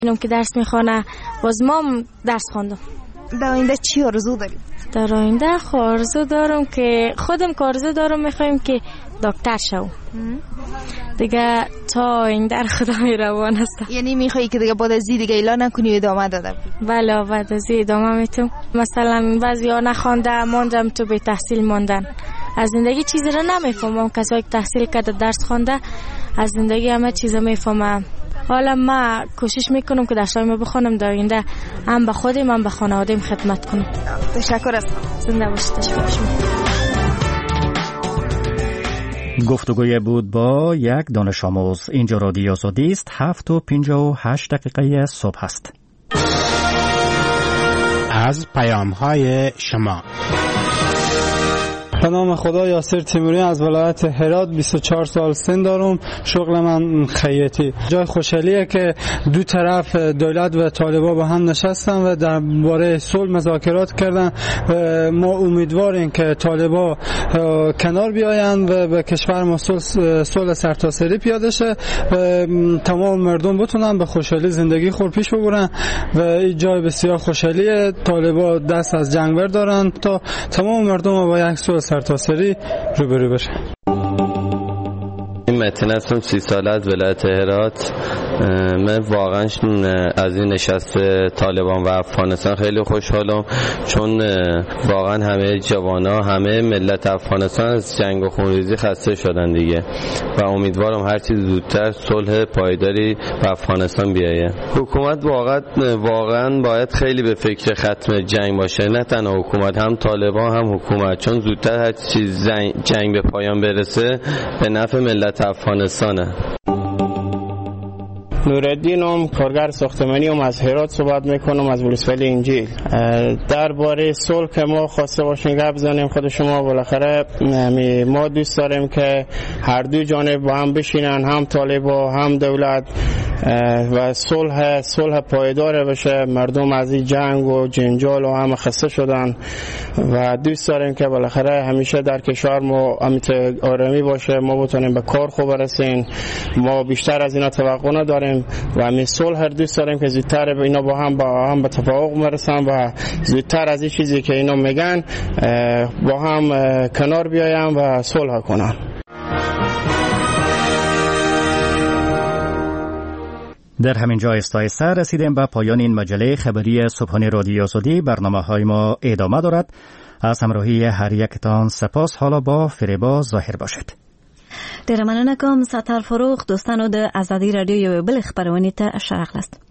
اینم که درس میخوانه، باز ما درس خواندم. در آینده چی آرزو دارید؟ در آینده آرزو دارم که خودم که آرزو دارم میخوایم که دکتر شو دیگه، تا آینده خدا میروان است. یعنی میخوایی که دیگه بعد از دیگه اعلان نکنی ادامه داده؟ بله بعد از ادامه میتونم. مثلا بعضیا نخوانده ماندم تو به تحصیل ماندن، از زندگی چیزی را نمیفهمم. کسایی که تحصیل کرده درس خوانده از زندگی همه چیزا میفهمم. حالا ما کوشش میکنم که درسای بخونم در آینده هم به خودم هم به خانواده‌ام خدمت کنم. تشکر از زنده باشید. تشکر شما. گفتگوی بود با یک دانش آموز. اینجا رادیو آزادی است. 7:58 صبح است. از پیام‌های شما. به نام خدا. یاسر تیموری از ولایت هرات، 24 سال سن دارم. شغل من خیاطی. جای خوشحالیه که دو طرف دولت و طالبان با هم نشستن و درباره صلح مذاکرات کردن. ما امیدواریم که طالبان کنار بیاین و به کشور ما صلح سرتاسری پیاده شه و تمام مردم بتونن به خوشحالی زندگی خود پیش ببرن و این جای بسیار خوشحالیه. طالبان دست از جنگ بردارن تا تمام مردم با یک صلح سرتاسری روبرو بشه. متن هستم، 30 ساله از ولایت هرات. من واقعا از این نشست طالبان و افغانستان خیلی خوشحالم، چون واقعا همه جوانا، همه ملت افغانستان از جنگ و خونریزی خسته شدن دیگه و امیدوارم هر چیز زودتر صلح پایداری به افغانستان بیاید. حکومت واقعا باید خیلی به فکر ختم جنگ باشه، نه تنها حکومت، هم طالبان هم حکومت، چون زودتر هر چیز جنگ به پایان برسه به نفع ملت افغانستانه. نورالدینم، کارگر ساختمانی از هرات صحبت میکنم، از ولسوالی انجیل. درباره صلح که ما خواسته باشیم گپ بزنیم خود شما. بالاخره ما دوست داریم که هر دو جانب با هم بشینن، هم طالبان هم دولت، و صلح پایدار بشه. مردم از این جنگ و جنجال و هم خسته شدن و دوست داریم که بالاخره همیشه در کشور ما آرامی باشه، ما بتونیم به کار خوب برسیم. ما بیشتر از اینا توقع نداریم و همین صلح هر دوست داریم که زودتر اینا با هم به توافق برسن و زودتر از این چیزی که اینا میگن با هم کنار بیایم و صلح کنن. در همین جا آهسته رسیدیم به پایان این مجله خبری صبحانه رادیو آزادی. برنامه‌های ما ادامه دارد. از همراهی هر یکتان سپاس. حالا با فریبا ظاهر باشید. در مننه کم ستر فروغ دوستانو د آزادی رادیو بل خبرونه ته شغل است.